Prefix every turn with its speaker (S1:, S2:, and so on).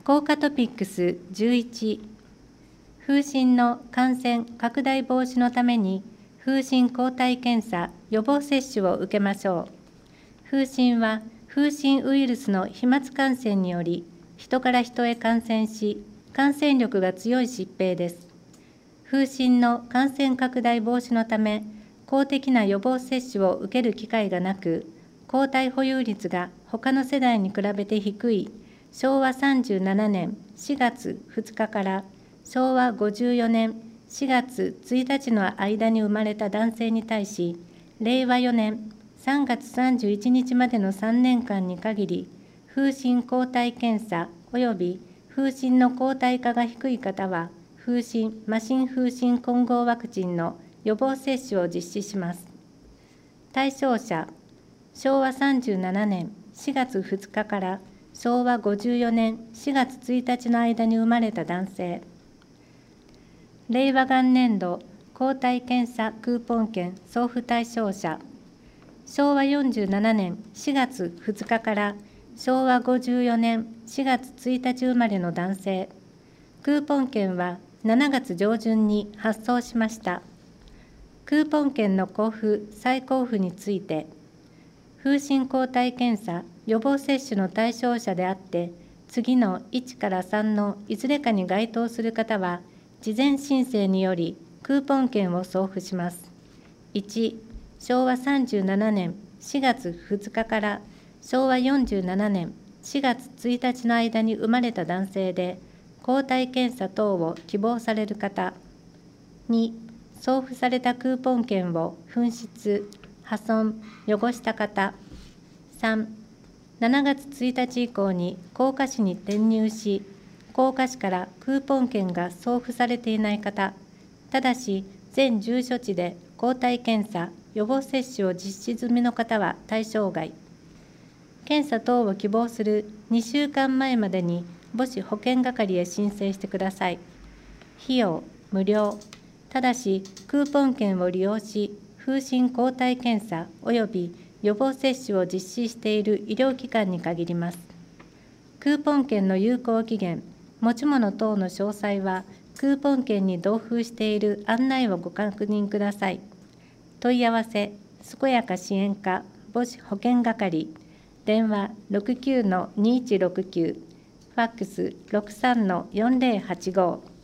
S1: 効果トピックス11、風疹の感染拡大防止のために風疹抗体検査予防接種を受けましょう。風疹は風疹ウイルスの飛沫感染により人から人へ感染し、感染力が強い疾病です。風疹の感染拡大防止のため、公的な予防接種を受ける機会がなく、抗体保有率が他の世代に比べて低い昭和37年4月2日から昭和54年4月1日の間に生まれた男性に対し、令和4年3月31日までの3年間に限り、風疹抗体検査及び風疹の抗体価が低い方は、風疹麻疹風疹混合ワクチンの予防接種を実施します。対象者、昭和37年4月2日から昭和54年4月1日の間に生まれた男性。令和元年度抗体検査クーポン券送付対象者、昭和47年4月2日から昭和54年4月1日生まれの男性。クーポン券は7月上旬に発送しました。クーポン券の交付・再交付について、風疹抗体検査予防接種の対象者であって、次の1から3のいずれかに該当する方は、事前申請によりクーポン券を送付します。1、昭和37年4月2日から昭和47年4月1日の間に生まれた男性で、抗体検査等を希望される方。2、送付されたクーポン券を紛失、破損、汚した方。3、7月1日以降に甲賀市に転入し、甲賀市からクーポン券が送付されていない方、ただし全住所地で抗体検査、予防接種を実施済みの方は対象外。検査等を希望する2週間前までに母子保健係へ申請してください。費用無料。ただしクーポン券を利用し、風疹抗体検査及び予防接種を実施している医療機関に限ります。クーポン券の有効期限、持ち物等の詳細は、クーポン券に同封している案内をご確認ください。問い合わせ、健やか支援課母子保健係、電話 69-2169、ファックス 63-4085。